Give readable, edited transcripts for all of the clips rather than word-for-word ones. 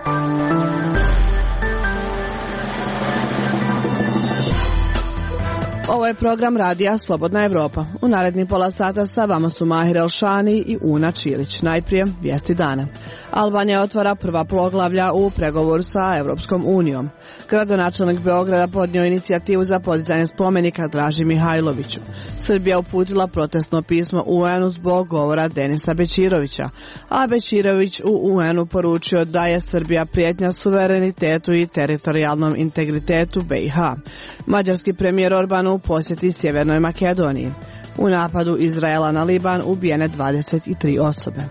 Ovo je program radija Slobodna Evropa. U narednih pola sata sa vama su Mahir Elšani i Una Čilić. Najprije vijesti dana. Albanija otvara prva poglavlja u pregovoru sa Evropskom unijom. Gradonačelnik Beograda podnio inicijativu za podizanje spomenika Draži Mihajloviću. Srbija uputila protestno pismo UN-u zbog govora Denisa Bećirovića, a Bećirović u UN-u poručio da je Srbija prijetnja suverenitetu i teritorijalnom integritetu BiH. Mađarski premijer Orban u posjeti Sjevernoj Makedoniji. U napadu Izraela na Liban ubijene 23 osobe.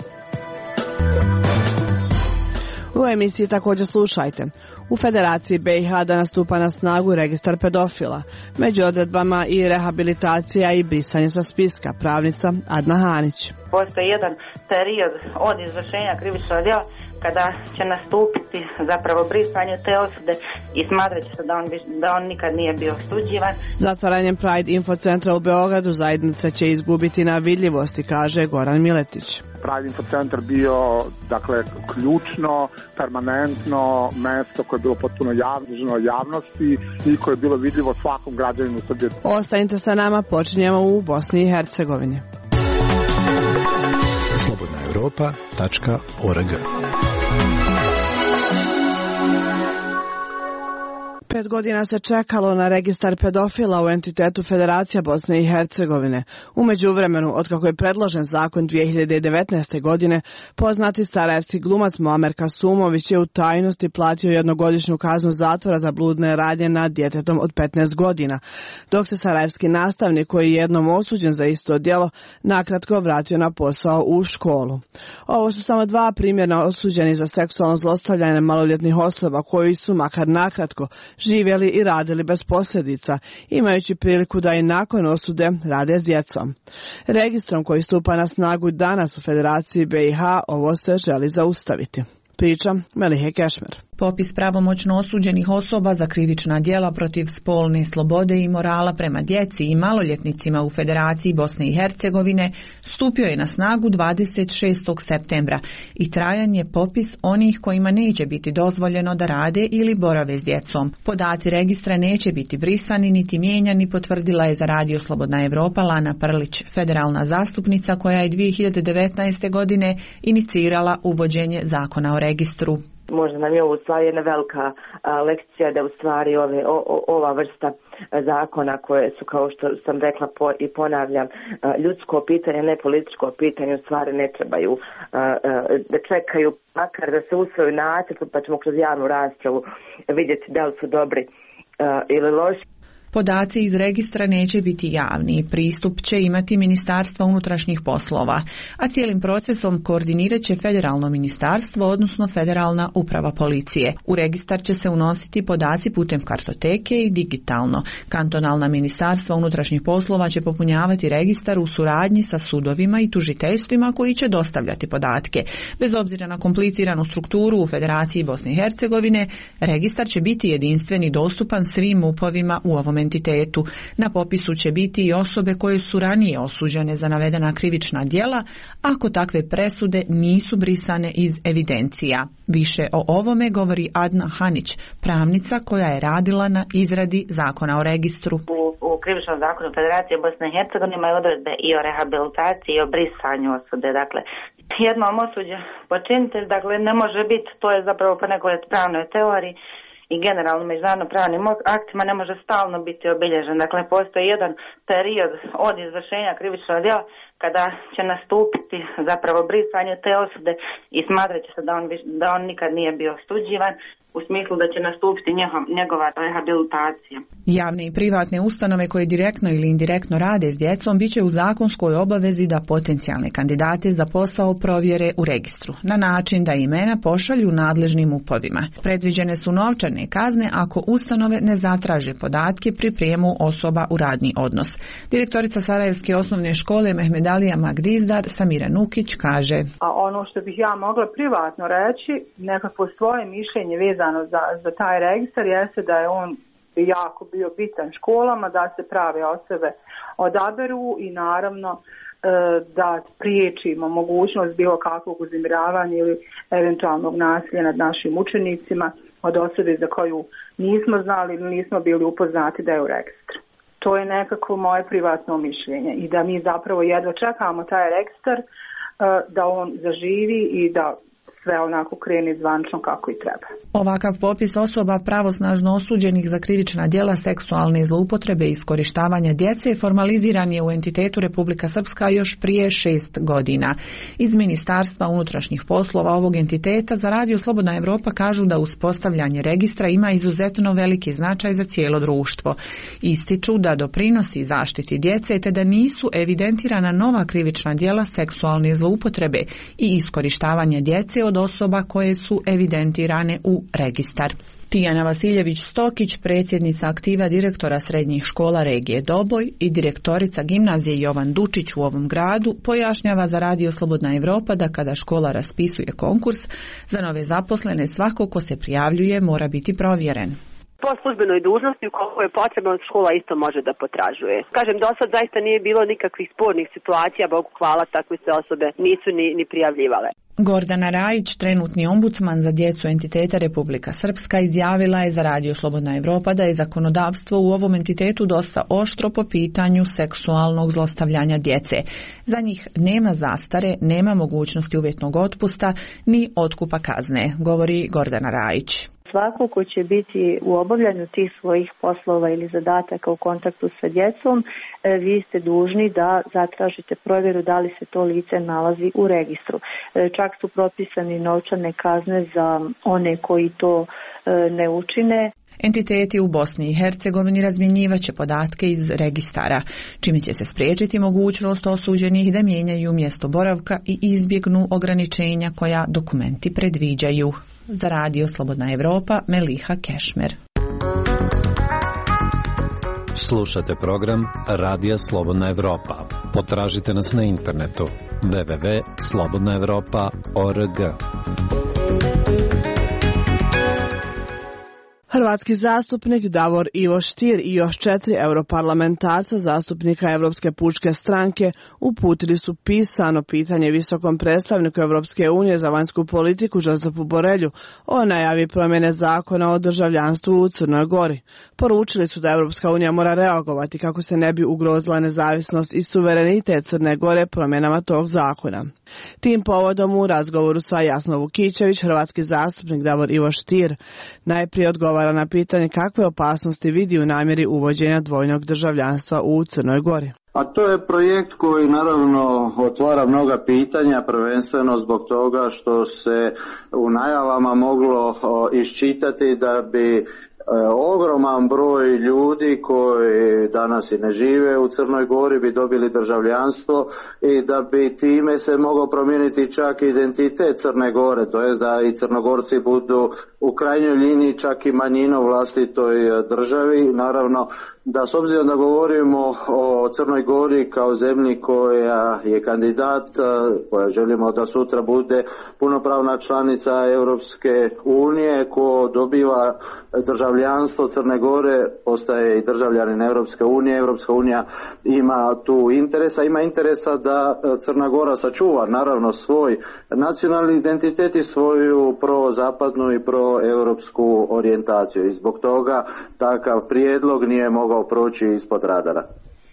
U emisiji također slušajte. U Federaciji BiH danas stupa na snagu registar pedofila. Među odredbama i rehabilitacija i brisanje sa spiska, pravnica Adna Hanić. Postoji jedan period od izvršenja krivičnog djela kada će nastupiti zapravo brisanje te osude i smatrat će se da on nikad nije bio osuđivan. Zatvaranjem Pride Infocentra u Beogradu zajednica će izgubiti na vidljivosti, kaže Goran Miletić. Pride Infocentar bio, ključno, permanentno mesto koje je bilo potpuno javno javnosti i koje je bilo vidljivo svakom građaninu Srbije. Ostanite sa nama, počinjemo u Bosni i Hercegovini. slobodnaevropa.org 5 godina se čekalo na registar pedofila u entitetu Federacija Bosne i Hercegovine. U međuvremenu, otkako je predložen zakon 2019. godine, poznati sarajevski glumac Muamer Kasumović je u tajnosti platio jednogodišnju kaznu zatvora za bludne radnje nad djetetom od 15 godina, dok se sarajevski nastavnik koji je jednom osuđen za isto djelo nakratko vratio na posao u školu. Ovo su samo 2 primjera osuđeni za seksualno zlostavljanje maloljetnih osoba koji su makar nakratko živjeli i radili bez posljedica, imajući priliku da i nakon osude rade s djecom. Registrom koji stupa na snagu danas u Federaciji BiH ovo se želi zaustaviti. Priča Melihe Kešmer. Popis pravomoćno osuđenih osoba za krivična djela protiv spolne slobode i morala prema djeci i maloljetnicima u Federaciji Bosne i Hercegovine stupio je na snagu 26. septembra i trajan je popis onih kojima neće biti dozvoljeno da rade ili borave s djecom. Podaci registra neće biti brisani niti mijenjani, potvrdila je za Radio Slobodna Evropa Lana Prlić, federalna zastupnica koja je 2019. godine inicirala uvođenje zakona o registru. Možda nam je ovo u stvari jedna velika lekcija da u stvari ova vrsta zakona koje su, kao što sam rekla i ponavljam, ljudsko pitanje, ne političko pitanje, u stvari ne trebaju da čekaju makar da se usvoju nacrt, pa ćemo kroz javnu raspravu vidjeti da li su dobri ili loši. Podaci iz registra neće biti javni, pristup će imati Ministarstvo unutrašnjih poslova, a cijelim procesom koordinirat će federalno ministarstvo, odnosno federalna uprava policije. U registar će se unositi podaci putem kartoteke i digitalno. Kantonalna ministarstva unutrašnjih poslova će popunjavati registar u suradnji sa sudovima i tužiteljstvima koji će dostavljati podatke. Bez obzira na kompliciranu strukturu u Federaciji Bosne i Hercegovine, registar će biti jedinstven i dostupan svim MUP-ovima u ovom entitetu. Na popisu će biti i osobe koje su ranije osuđene za navedena krivična djela, ako takve presude nisu brisane iz evidencija. Više o ovome govori Adna Hanić, pravnica koja je radila na izradi zakona o registru. U krivičnom zakonu Federacije Bosne i Hercegovine imaju odredbe i o rehabilitaciji i o brisanju osude. Dakle, jednom osuđen počinitelj, ne može biti, to je zapravo po nekoj pravnoj teoriji i generalno međunarodno pravnim aktima ne može stalno biti obilježen. Dakle, postoji jedan period od izvršenja krivičnog djela kada će nastupiti zapravo brisanje te osude i smatrat će se da on nikad nije bio osuđivan, u smislu da će nastupiti njegova rehabilitacija. Javne i privatne ustanove koje direktno ili indirektno rade s djecom bit će u zakonskoj obavezi da potencijalne kandidate za posao provjere u registru, na način da imena pošalju nadležnim MUP-ovima. Predviđene su novčane kazne ako ustanove ne zatraže podatke pri prijemu osoba u radni odnos. Direktorica Sarajevske osnovne škole Mehmedalija Magdizdar Samira Nukić kaže: A ono što bih ja mogla privatno reći, nekako svoje mišljenje vezano za taj registar, jeste da je on jako bio bitan školama, da se prave osobe odaberu i naravno da spriječimo mogućnost bilo kakvog uznemiravanja ili eventualnog nasilja nad našim učenicima od osobe za koju nismo znali ili nismo bili upoznati da je u registru. To je nekako moje privatno mišljenje i da mi zapravo jedva čekamo taj registar da on zaživi i da sve onako krene zvančno kako i treba. Ovakav popis osoba pravosnažno osuđenih za krivična djela seksualne zloupotrebe i iskorištavanja djece formaliziran je u entitetu Republika Srpska još prije 6 godina. Iz Ministarstva unutrašnjih poslova ovog entiteta za Radio Slobodna Evropa kažu da uspostavljanje registra ima izuzetno veliki značaj za cijelo društvo. Ističu da doprinosi zaštiti djece te da nisu evidentirana nova krivična djela seksualne zloupotrebe i iskorištavanja djece od osoba koje su evidentirane u registar. Tijana Vasiljević-Stokić, predsjednica aktiva direktora srednjih škola regije Doboj i direktorica gimnazije Jovan Dučić u ovom gradu, pojašnjava za Radio Slobodna Evropa da kada škola raspisuje konkurs za nove zaposlene, svako ko se prijavljuje mora biti provjeren. Po službenoj dužnosti, ukoliko je potrebno, škola isto može da potražuje. Kažem, do sad zaista nije bilo nikakvih spornih situacija, Bogu hvala, takve se osobe nisu ni prijavljivale. Gordana Rajić, trenutni ombudsman za djecu entiteta Republika Srpska, izjavila je za Radio Slobodna Evropa da je zakonodavstvo u ovom entitetu dosta oštro po pitanju seksualnog zlostavljanja djece. Za njih nema zastare, nema mogućnosti uvjetnog otpusta ni otkupa kazne, govori Gordana Rajić. Svako ko će biti u obavljanju tih svojih poslova ili zadataka u kontaktu sa djecom, vi ste dužni da zatražite provjeru da li se to lice nalazi u registru. Čak su propisani novčane kazne za one koji to ne učine. Entiteti u Bosni i Hercegovini razmjenjivat će podatke iz registara, čime će se spriječiti mogućnost osuđenih da mijenjaju mjesto boravka i izbjegnu ograničenja koja dokumenti predviđaju. Za Radio Slobodna Evropa, Meliha Kešmer. Slušate program Radija Slobodna Evropa. Potražite nas na internetu www.slobodnaevropa.org. Hrvatski zastupnik Davor Ivo Stier i još 4 europarlamentarca zastupnika Europske pučke stranke uputili su pisano pitanje visokom predstavniku Europske unije za vanjsku politiku Josepu Borrellu o najavi promjene zakona o državljanstvu u Crnoj Gori. Poručili su da Europska unija mora reagovati kako se ne bi ugrozila nezavisnost i suverenitet Crne Gore promjenama tog zakona. Tim povodom u razgovoru sa Jasno Vukićević, hrvatski zastupnik Davor Ivo Stier najprije odgovara na pitanje kakve opasnosti vidi u namjeri uvođenja dvojnog državljanstva u Crnoj Gori. A to je projekt koji naravno otvara mnoga pitanja, prvenstveno zbog toga što se u najavama moglo iščitati da bi ogroman broj ljudi koji danas i ne žive u Crnoj Gori bi dobili državljanstvo i da bi time se mogao promijeniti čak identitet Crne Gore, to jest da i Crnogorci budu u krajnjoj liniji čak i manjina u vlastitoj državi. Naravno da s obzirom da govorimo o Crnoj Gori kao zemlji koja je kandidat, koja želimo da sutra bude punopravna članica Europske unije, ko dobiva državljanstvo Crne Gore postaje i državljanin Europske unije. Europska unija ima tu interesa da Crna Gora sačuva naravno svoj nacionalni identitet i svoju prozapadnu i proeuropsku orijentaciju i zbog toga takav prijedlog nije mogao proći ispod radara.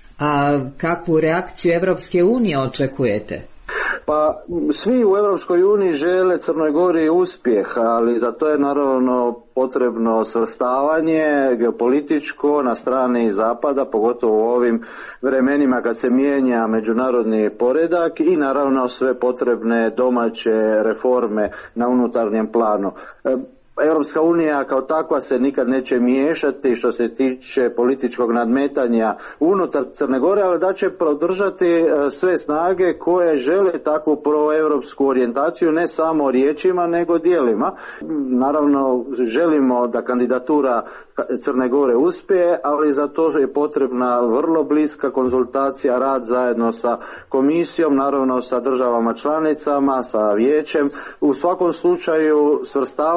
A kakvu reakciju Europske unije očekujete? Pa svi u Europskoj uniji žele Crnoj Gori uspjeh, ali za to je naravno potrebno svrstavanje geopolitičko na strani zapada, pogotovo u ovim vremenima kad se mijenja međunarodni poredak i naravno sve potrebne domaće reforme na unutarnjem planu. Europska unija kao takva se nikad neće miješati što se tiče političkog nadmetanja unutar Crne Gore, ali da će podržati sve snage koje žele takvu proeuropsku orijentaciju ne samo riječima nego djelima. Naravno želimo da kandidatura Crne Gore uspije, ali za to je potrebna vrlo bliska konzultacija, rad zajedno sa komisijom, naravno sa državama članicama, sa vijećem. U svakom slučaju svrstavanje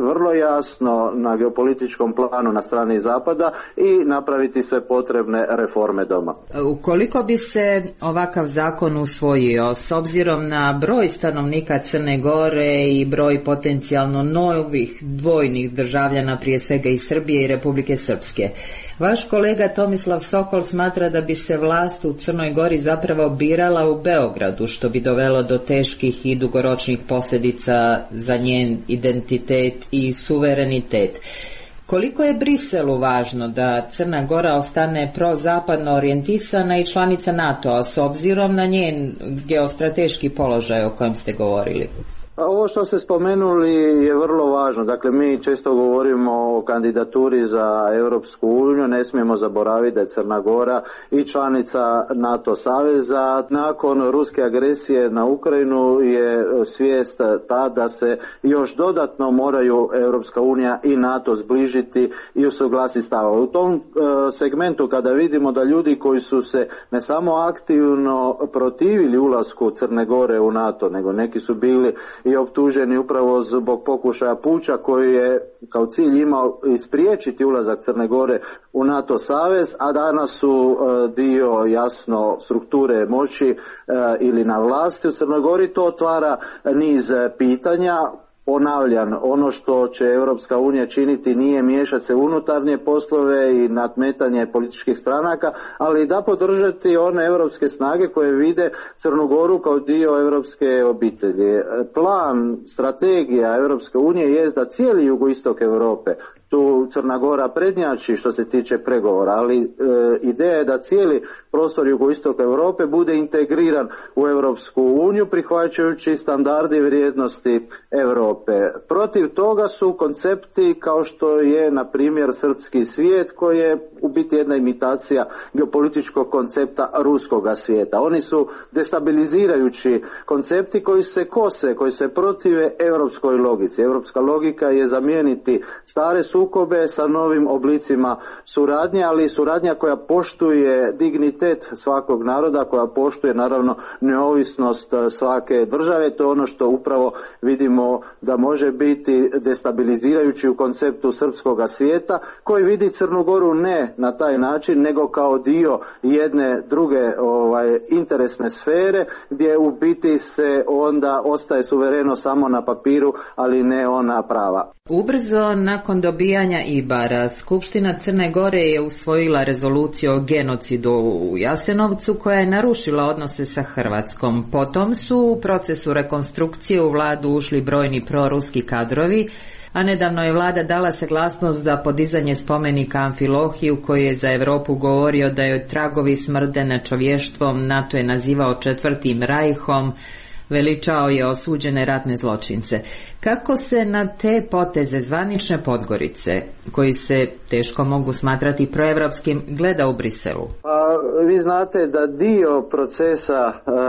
vrlo jasno na geopolitičkom planu na strani Zapada i napraviti sve potrebne reforme doma. Ukoliko bi se ovakav zakon usvojio, s obzirom na broj stanovnika Crne Gore i broj potencijalno novih dvojnih državljana, prije svega iz Srbije i Republike Srpske, vaš kolega Tomislav Sokol smatra da bi se vlast u Crnoj Gori zapravo birala u Beogradu, što bi dovelo do teških i dugoročnih posljedica za njen identitet i suverenitet. Koliko je Briselu važno da Crna Gora ostane prozapadno orijentisana i članica NATO-a s obzirom na njen geostrateški položaj o kojem ste govorili? Ovo što ste spomenuli je vrlo važno. Dakle, mi često govorimo o kandidaturi za Europsku uniju, ne smijemo zaboraviti da je Crna Gora i članica NATO saveza. Nakon ruske agresije na Ukrajinu je svijest ta da se još dodatno moraju Europska unija i NATO zbližiti i usuglasiti stavove. U tom segmentu kada vidimo da ljudi koji su se ne samo aktivno protivili ulasku Crne Gore u NATO, nego neki su bili i optuženi upravo zbog pokušaja puča koji je kao cilj imao ispriječiti ulazak Crne Gore u NATO savez, a danas su dio jasno strukture moći ili na vlasti u Crnoj Gori. To otvara niz pitanja. Ponavljam, ono što će Europska unija činiti nije miješati se u unutarnje poslove i nadmetanje političkih stranaka, ali da podržati one europske snage koje vide Crnu Goru kao dio europske obitelji. Plan, strategija Europske unije je da cijeli jugoistok Europe, tu Crna Gora prednjači što se tiče pregovora, ali ideja je da cijeli prostor jugoistoka Europe bude integriran u Europsku uniju prihvaćajući standarde i vrijednosti Europe. Protiv toga su koncepti kao što je na primjer srpski svijet koji je u biti jedna imitacija geopolitičkog koncepta ruskoga svijeta. Oni su destabilizirajući koncepti koji se kose, koji se protive europskoj logici. Europska logika je zamijeniti stare sukobe sa novim oblicima suradnje, ali suradnja koja poštuje dignitet svakog naroda, koja poštuje naravno neovisnost svake države. To je ono što upravo vidimo da može biti destabilizirajući u konceptu srpskoga svijeta, koji vidi Crnu Goru ne na taj način, nego kao dio jedne druge interesne sfere, gdje u biti se onda ostaje suvereno samo na papiru, ali ne ona prava. Ubrzo nakon dobijanja Ibara, Skupština Crne Gore je usvojila rezoluciju o genocidu u Jasenovcu koja je narušila odnose sa Hrvatskom. Potom su u procesu rekonstrukcije u vladu ušli brojni proruski kadrovi, a nedavno je vlada dala saglasnost za podizanje spomenika Amfilohiju koji je za Europu govorio da joj tragovi smrde nečovještvom, NATO je nazivao četvrtim rajhom, veličao je osuđene ratne zločince. Kako se na te poteze zvanične Podgorice, koji se teško mogu smatrati proevropskim, gleda u Briselu? Vi znate da dio procesa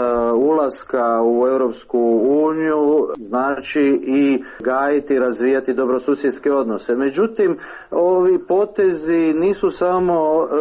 ulaska u Europsku uniju znači i gajiti, razvijati dobrosusjedske odnose. Međutim, ovi potezi nisu samo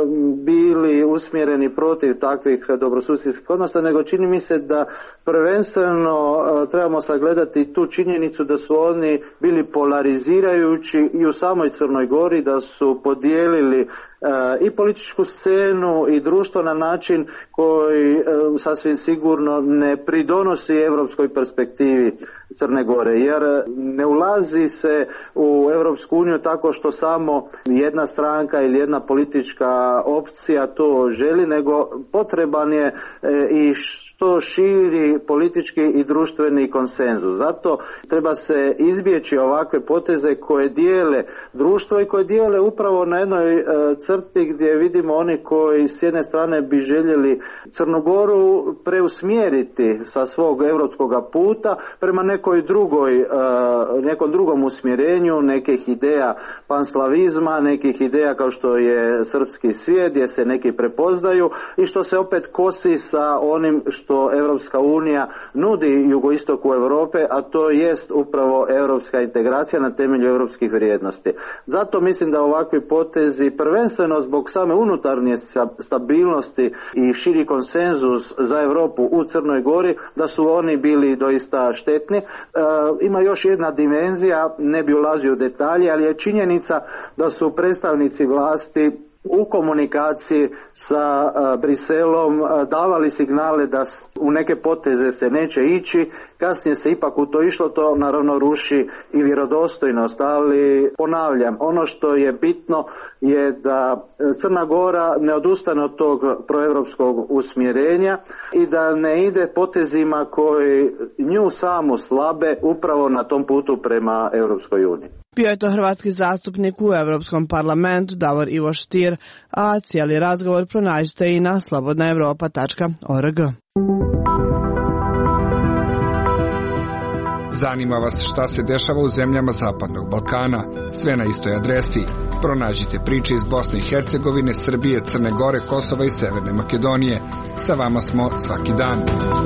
bili usmjereni protiv takvih dobrosusjedskih odnosa, nego čini mi se da prvenstveno trebamo sagledati tu činjenicu da su oni bili polarizirajući i u samoj Crnoj Gori, da su podijelili i političku scenu i društvo na način koji sasvim sigurno ne pridonosi europskoj perspektivi Crne Gore, jer ne ulazi se u Europsku uniju tako što samo jedna stranka ili jedna politička opcija to želi, nego potreban je i što širi politički i društveni konsenzus. Zato treba se izbjeći ovakve poteze koje dijele društvo i koje dijele upravo na jednoj crti gdje vidimo oni koji s jedne strane bi željeli Crnu Goru preusmjeriti sa svog europskog puta prema nekom drugom usmjerenju, nekih ideja panslavizma, nekih ideja kao što je srpski svijet gdje se neki prepoznaju i što se opet kosi sa onim što Europska unija nudi jugoistoku Europe, a to jest upravo europska integracija na temelju europskih vrijednosti. Zato mislim da ovakvi potezi prvenstveno prvenstveno zbog same unutarnje stabilnosti i širi konsenzus za Europu u Crnoj Gori, da su oni bili doista štetni. Ima još jedna dimenzija, ne bi ulazio u detalje, ali je činjenica da su predstavnici vlasti u komunikaciji sa Briselom davali signale da u neke poteze se neće ići, kasnije se ipak u to išlo, to naravno ruši i vjerodostojnost, ali ponavljam, ono što je bitno je da Crna Gora ne odustane od tog proevropskog usmjerenja i da ne ide potezima koji nju samu slabe upravo na tom putu prema Europskoj uniji. Bio je to hrvatski zastupnik u Europskom parlamentu Davor Ivo Stier, a cijeli razgovor pronađite i na slobodnaevropa.org. Zanima vas šta se dešava u zemljama Zapadnog Balkana? Sve na istoj adresi. Pronađite priče iz Bosne i Hercegovine, Srbije, Crne Gore, Kosova i Severne Makedonije. Sa vama smo svaki dan.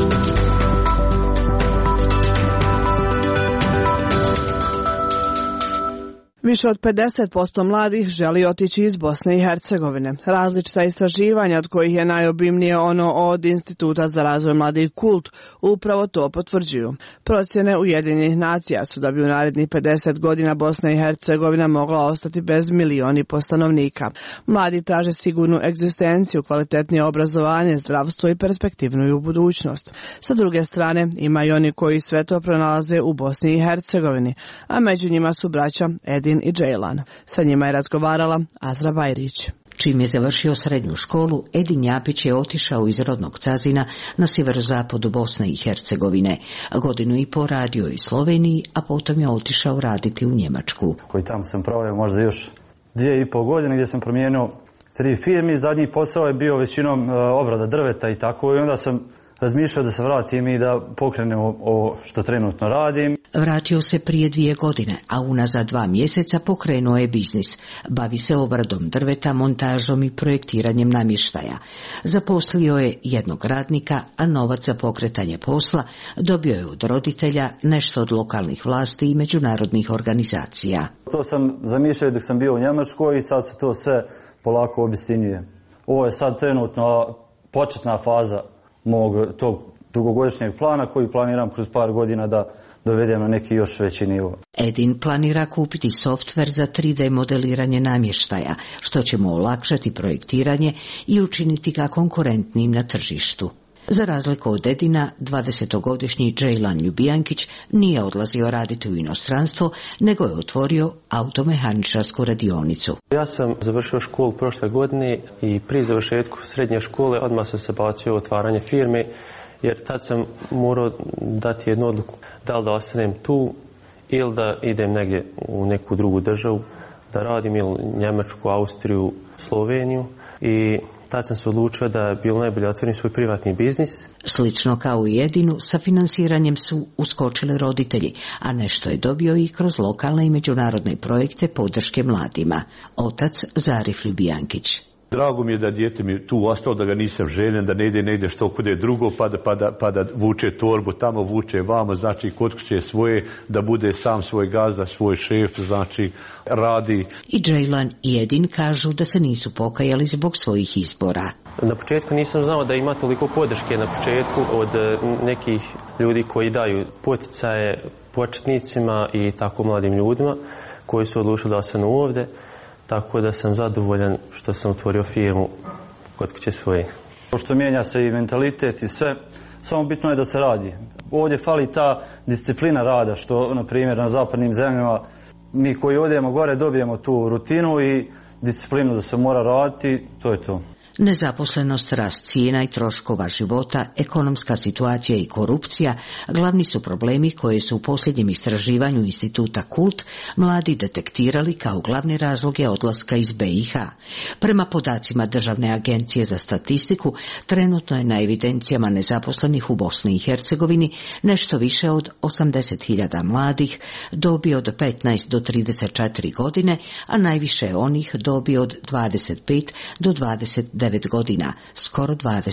Više od 50% mladih želi otići iz Bosne i Hercegovine. Različita istraživanja, od kojih je najobimnije ono od Instituta za razvoj mladih KULT, upravo to potvrđuju. Procjene Ujedinjenih nacija su da bi u narednih 50 godina Bosna i Hercegovina mogla ostati bez 1 milion stanovnika. Mladi traže sigurnu egzistenciju, kvalitetnije obrazovanje, zdravstvo i perspektivnu budućnost. Sa druge strane, ima i oni koji sve to pronalaze u Bosni i Hercegovini, a među njima su braća Edin i Džejlan. Sa njima je razgovarala Azra Bajrić. Čim je završio srednju školu, Edin Japić je otišao iz rodnog Cazina na sjeverozapadu Bosne i Hercegovine. 1,5 godinu radio u Sloveniji, a potom je otišao raditi u Njemačku. Koji tamo sam proveo možda još 2,5 godine gdje sam promijenio 3 firme. Zadnji posao je bio većinom obrada drveta i tako, i onda sam razmišljao da se vratim i da pokrenem ovo što trenutno radim. Vratio se prije 2 godine, a unazad 2 mjeseca pokrenuo je biznis. Bavi se obradom drveta, montažom i projektiranjem namještaja. Zaposlio je 1 radnika, a novac za pokretanje posla dobio je od roditelja, nešto od lokalnih vlasti i međunarodnih organizacija. To sam zamišljao dok sam bio u Njemačkoj i sad se to sve polako obistinjuje. Ovo je sad trenutno početna faza mog tog dugogodišnjeg plana koji planiram kroz par godina da dovedem na neki još veći nivo. Edin planira kupiti softver za 3D modeliranje namještaja, što će mu olakšati projektiranje i učiniti ga konkurentnim na tržištu. Za razliku od Edina, 20-godišnji Džejlan Ljubijankić nije odlazio raditi u inostranstvo, nego je otvorio automehaničarsku radionicu. Ja sam završio školu prošle godine i prije završetku srednje škole odmah sam se bacio u otvaranje firme, jer tad sam morao dati jednu odluku da li da ostanem tu ili da idem negdje u neku drugu državu, da radim ili Njemačku, Austriju, Sloveniju, i tad sam se odlučio da je bilo najbolje otvorim svoj privatni biznis. Slično kao i Edinu, sa finansiranjem su uskočili roditelji, a nešto je dobio i kroz lokalne i međunarodne projekte podrške mladima. Otac Zarif Ljubijankić. Drago mi je da dijete mi tu ostao, da ga nisam željen, da ne ide negdje što kude drugo, pa da vuče torbu, tamo vuče vamo, znači kod kuće svoje, da bude sam svoj gazda, svoj šef, znači radi. I Džejlan i Edin kažu da se nisu pokajali zbog svojih izbora. Na početku nisam znao da ima toliko podrške na početku od nekih ljudi koji daju poticaje početnicima i tako mladim ljudima koji su odlučili da ostanu ovdje. Tako da sam zadovoljan što sam otvorio firmu kod kuće svoje. Pošto mijenja se i mentalitet i sve, samo bitno je da se radi. Ovdje fali ta disciplina rada, što na primjer na zapadnim zemljama mi koji odemo gore dobijemo tu rutinu i disciplinu da se mora raditi, to je to. Nezaposlenost, rast cijena i troškova života, ekonomska situacija i korupcija glavni su problemi koje su u posljednjem istraživanju instituta KULT mladi detektirali kao glavni razloge odlaska iz BiH. Prema podacima Državne agencije za statistiku, trenutno je na evidencijama nezaposlenih u Bosni i Hercegovini nešto više od 80.000 mladih dobi od 15 do 34 godine, a najviše je onih dobi od 25 do 29 godina, skoro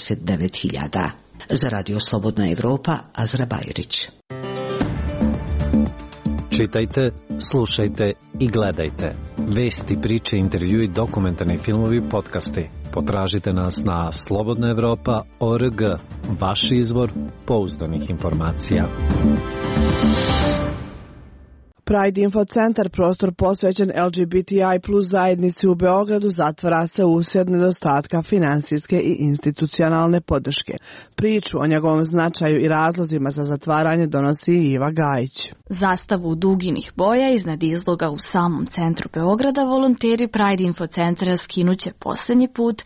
29.000. Za Radio Slobodna Evropa, Azra Bajrić. Čitajte, slušajte i gledajte. Vesti, priče, intervjui, dokumentarni filmovi, podcasti. Potražite nas na slobodnaevropa.org, vaš izvor pouzdanih informacija. Pride Info Centar, prostor posvećen LGBTI plus zajednici u Beogradu, zatvara se uslijed nedostatka finansijske i institucionalne podrške. Priču o njegovom značaju i razlozima za zatvaranje donosi Iva Gajić. Zastavu duginih boja iznad izloga u samom centru Beograda volonteri Pride Info Centra skinuće posljednji put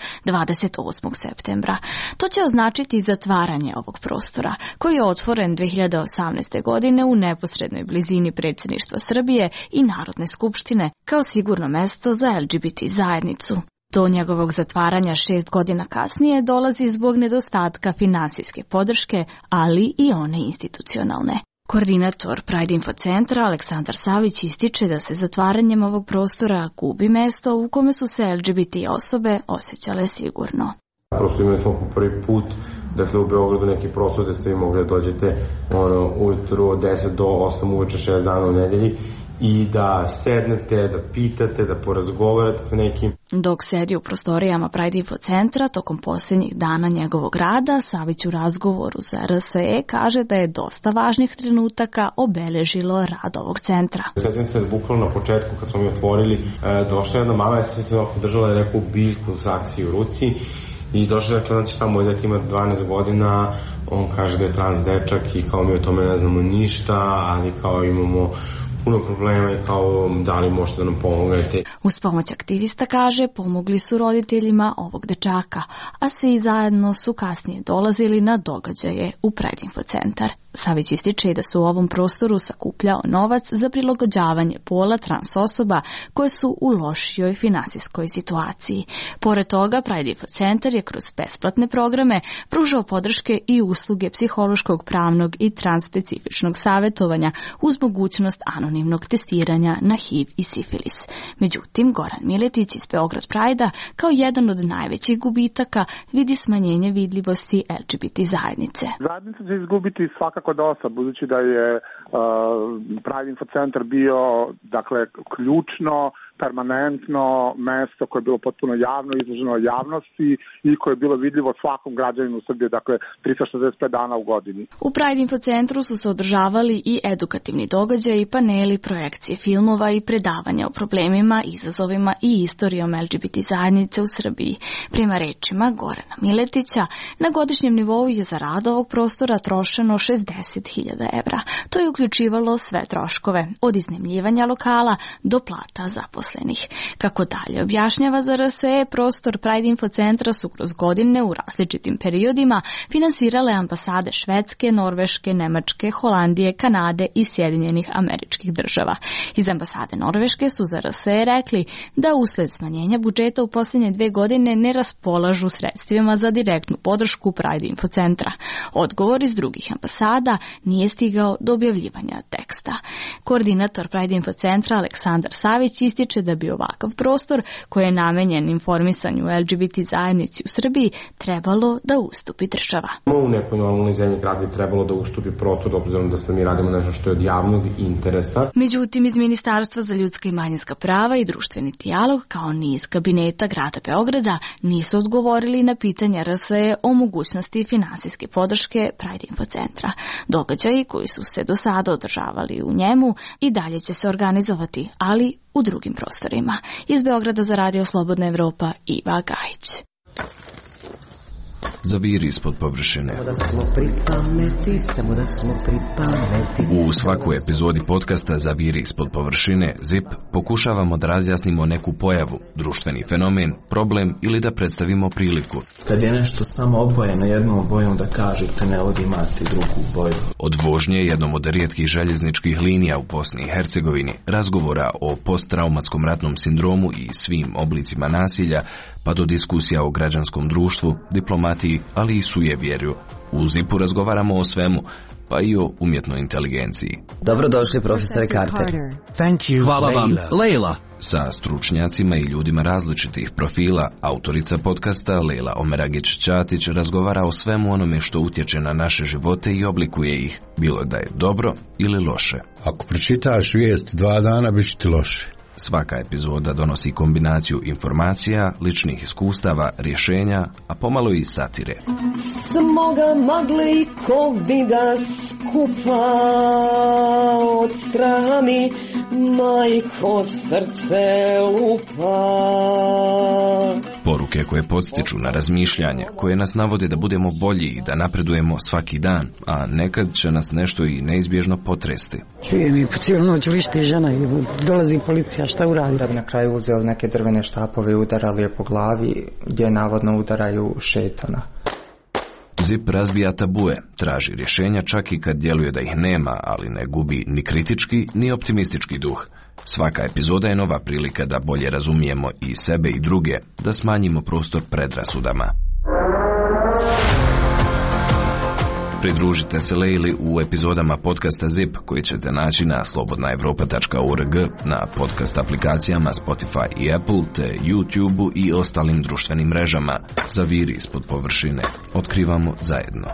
28. septembra. To će označiti zatvaranje ovog prostora, koji je otvoren 2018. godine u neposrednoj blizini predsjedništva Srbije i Narodne skupštine kao sigurno mesto za LGBT zajednicu. Do njegovog zatvaranja 6 godina kasnije dolazi zbog nedostatka finansijske podrške, ali i one institucionalne. Koordinator Pride Info Centra Aleksandar Savić ističe da se zatvaranjem ovog prostora gubi mesto u kome su se LGBT osobe osjećale sigurno. Prosto imali smo po prvi put, dakle u Beogradu neki prostor gde ste vi mogli da dođete ujutru od 10 do 8 uveče 6 dana u nedelji i da sednete, da pitate, da porazgovarate sa nekim. Dok sedi u prostorijama Pride Info Centra tokom posljednjih dana njegovog rada, Savić u razgovoru za RSE kaže da je dosta važnih trenutaka obeležilo rad ovog centra. Sjećam se da bukvalno na početku kad smo mi otvorili, došla jedna mama, se držala je neku biljku za akciju u ruci. I došli, dakle, znači šta moj dete ima 12 godina, on kaže da je trans dečak i kao mi o tome ne znamo ništa, ali kao imamo puno problema i kao da li možete da nam pomognete. Uz pomoć aktivista, kaže, pomogli su roditeljima ovog dečaka, a svi zajedno su kasnije dolazili na događaje u Pride Info Centar. Savić ističe da se u ovom prostoru sakupljao novac za prilagođavanje pola trans osoba koje su u lošijoj finansijskoj situaciji. Pored toga, Pride Info Centar je kroz besplatne programe pružao podrške i usluge psihološkog, pravnog i transspecifičnog savjetovanja uz mogućnost anonimnog testiranja na HIV i sifilis. Međutim, Goran Miletić iz Beograd Pride-a kao jedan od najvećih gubitaka vidi smanjenje vidljivosti LGBT zajednice. Zajednica će izgubiti svakako dosta, budući da je Pride Info Centar bio, dakle, ključno, permanentno mesto koje je bilo potpuno javno, izloženo javnosti i koje je bilo vidljivo svakom građaninu Srbije, dakle 365 dana u godini. U Pride Info Centru su se održavali i edukativni događaji, paneli, projekcije filmova i predavanja o problemima, izazovima i istorijom LGBT zajednice u Srbiji. Prema rečima Gorana Miletića, na godišnjem nivou je za rad ovog prostora trošeno 60.000 evra. To je uključivalo sve troškove, od iznajmljivanja lokala do plata zaposlenih. Kako dalje objašnjava za RSE, prostor Pride Info Centra su kroz godine u različitim periodima finansirale ambasade Švedske, Norveške, Nemačke, Holandije, Kanade i Sjedinjenih Američkih Država. Iz ambasade Norveške su za RSE rekli da usled smanjenja budžeta u posljednje 2 godine ne raspolažu sredstvima za direktnu podršku Pride Info Centra. Odgovor iz drugih ambasada nije stigao do objavljivanja teksta. Koordinator Pride Info Centra Aleksandar Savić ističe da bi ovakav prostor, koji je namenjen informisanju LGBT zajednici u Srbiji, trebalo da ustupi država. U nekoj normalnoj zemlji grad bi trebalo da ustupi prostor, obzirom da mi radimo nešto što je od javnog interesa. Međutim, iz Ministarstva za ljudska i manjinska prava i društveni dijalog, kao niz kabineta grada Beograda, nisu odgovorili na pitanja RSE o mogućnosti finansijske podrške Pride Info Centra. Događaji koji su se do sada održavali u njemu i dalje će se organizovati, ali u drugim prostorima. Iz Beograda za Radio Slobodna Evropa, Iva Gajić. Zaviri ispod površine. U svakoj epizodi podcasta Zaviri ispod površine, ZIP, pokušavamo da razjasnimo neku pojavu, društveni fenomen, problem ili da predstavimo priliku. Kad je nešto samo obojeno jednom bojom, da kažete ne ovdje imate drugu boju. Od vožnje jednom od rijetkih željezničkih linija u Bosni i Hercegovini, razgovora o posttraumatskom ratnom sindromu i svim oblicima nasilja, pa do diskusija o građanskom društvu, diplomatiji, ali i sujevjerju. U ZIP-u razgovaramo o svemu, pa i o umjetnoj inteligenciji. Dobrodošli, profesore Carter. Hvala vam, Leila. Sa stručnjacima i ljudima različitih profila, autorica podcasta Lejla Omeragić-Ćatić razgovara o svemu onome što utječe na naše živote i oblikuje ih, bilo da je dobro ili loše. Ako pročitaš vijest 2 dana, bit će ti loše. Svaka epizoda donosi kombinaciju informacija, ličnih iskustava, rješenja, a pomalo i satire. Smoga magle i covida skupa od straha mi majko srce lupa. Poruke koje podstiču na razmišljanje, koje nas navode da budemo bolji i da napredujemo svaki dan, a nekad će nas nešto i neizbježno potresti. Čujem i po cijelu noć lište žena i dolazi policija, šta uradi? Da bi na kraju uzeli neke drvene štapove i udarali je po glavi, gdje navodno udaraju šetana. ZIP razbija tabue, traži rješenja čak i kad djeluje da ih nema, ali ne gubi ni kritički, ni optimistički duh. Svaka epizoda je nova prilika da bolje razumijemo i sebe i druge, da smanjimo prostor predrasudama. Pridružite se Lejli u epizodama podcasta ZIP koji ćete naći na slobodnaevropa.org, na podcast aplikacijama Spotify i Apple, te YouTube i ostalim društvenim mrežama. Zaviri ispod površine. Otkrivamo zajedno.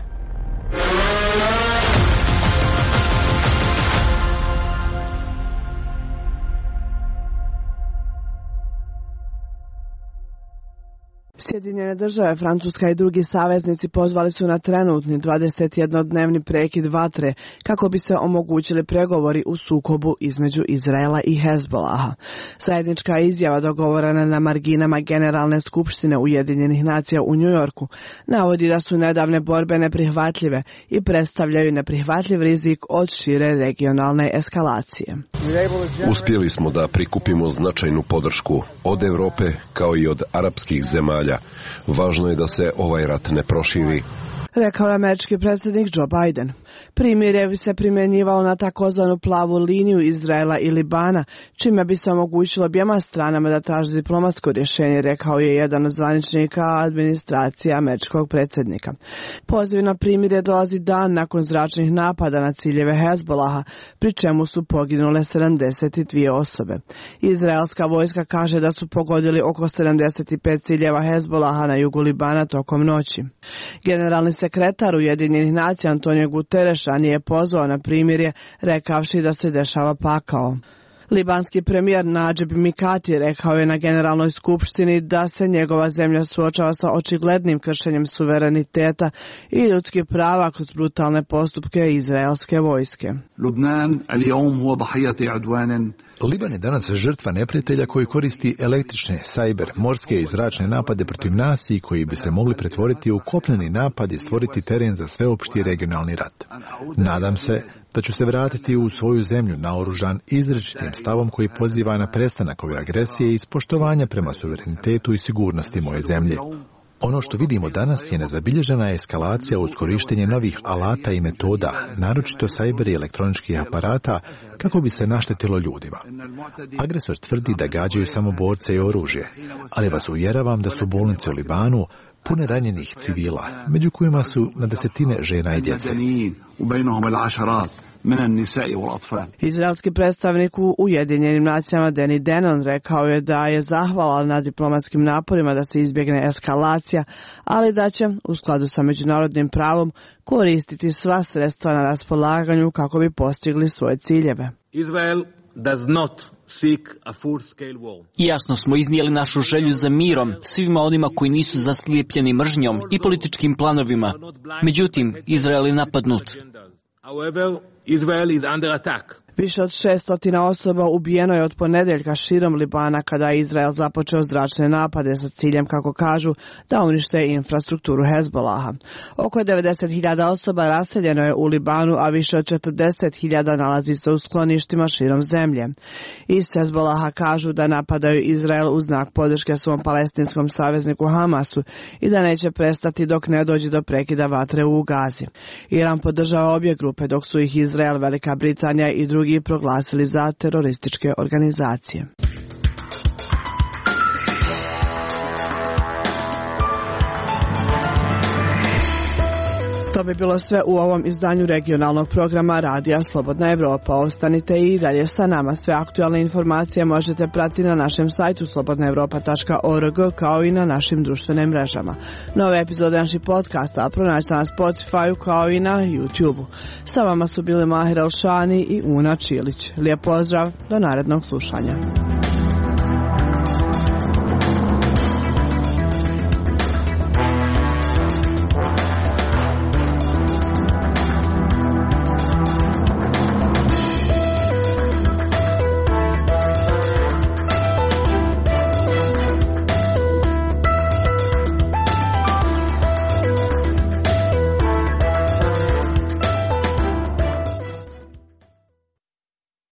Sjedinjene države, Francuska i drugi saveznici pozvali su na trenutni 21-dnevni prekid vatre kako bi se omogućili pregovori u sukobu između Izraela i Hezbolaha. Zajednička izjava dogovorena na marginama Generalne skupštine Ujedinjenih nacija u Njujorku navodi da su nedavne borbe neprihvatljive i predstavljaju neprihvatljiv rizik od šire regionalne eskalacije. Uspjeli smo da prikupimo značajnu podršku od Europe kao i od arapskih zemalja. Važno je da se ovaj rat ne proširi, rekao je američki predsjednik Joe Biden. Primirje bi se primjenjivalo na takozvanu plavu liniju Izraela i Libana, čime bi se omogućilo objema stranama da traže diplomatsko rješenje, rekao je jedan od zvaničnika administracije američkog predsjednika. Poziv na primirje dolazi dan nakon zračnih napada na ciljeve Hezbolaha, pri čemu su poginule 72 osobe. Izraelska vojska kaže da su pogodili oko 75 ciljeva Hezbolaha na jugu Libana tokom noći. Generalni sekretar Ujedinjenih nacija Antonio Guterres nije pozvao na primirje, rekavši da se dešava pakao. Libanski premijer Nadžib Mikati rekao je na Generalnoj skupštini da se njegova zemlja suočava sa očiglednim kršenjem suvereniteta i ljudskih prava kroz brutalne postupke izraelske vojske. Liban je danas žrtva neprijatelja koji koristi električne, sajber, morske i zračne napade protiv nas i koji bi se mogli pretvoriti u kopneni napad i stvoriti teren za sveopšti regionalni rat. Nadam se da ću se vratiti u svoju zemlju naoružan izričitim stavom koji poziva na prestanak ove agresije i ispoštovanja prema suverenitetu i sigurnosti moje zemlje. Ono što vidimo danas je nezabilježena eskalacija uz korištenje novih alata i metoda, naročito sajber i elektroničkih aparata, kako bi se naštetilo ljudima. Agresor tvrdi da gađaju samo borce i oružje, ali vas uvjeravam da su bolnice u Libanu pune ranjenih civila, među kojima su na desetine žena i djece. Izraelski predstavnik u Ujedinjenim nacijama Danny Danon rekao je da je zahvalan na diplomatskim naporima da se izbjegne eskalacija, ali da će, u skladu sa međunarodnim pravom, koristiti sva sredstva na raspolaganju kako bi postigli svoje ciljeve. Israel does not seek a full-scale war. Jasno smo iznijeli našu želju za mirom svima onima koji nisu zaslijepljeni mržnjom i političkim planovima. Međutim, Izrael je napadnut. However, Israel is under attack. Više od 600 osoba ubijeno je od ponedjeljka širom Libana kada je Izrael započeo zračne napade sa ciljem, kako kažu, da unište infrastrukturu Hezbolaha. Oko 90.000 osoba raseljeno je u Libanu, a više od 40.000 nalazi se u skloništima širom zemlje. Iz Hezbolaha kažu da napadaju Izrael u znak podrške svom palestinskom savezniku Hamasu i da neće prestati dok ne dođe do prekida vatre u Gazi. Iran podržava obje grupe, dok su ih Izrael, Velika Britanija i drugi proglasili za terorističke organizacije. To bi bilo sve u ovom izdanju regionalnog programa Radija Slobodna Evropa. Ostanite i dalje sa nama. Sve aktualne informacije možete pratiti na našem sajtu slobodnaevropa.org kao i na našim društvenim mrežama. Nove epizode naših podcasta pronađite na Spotify kao i na YouTube-u. Sa vama su bili Mahir Elšani i Una Čilić. Lijep pozdrav, do narednog slušanja.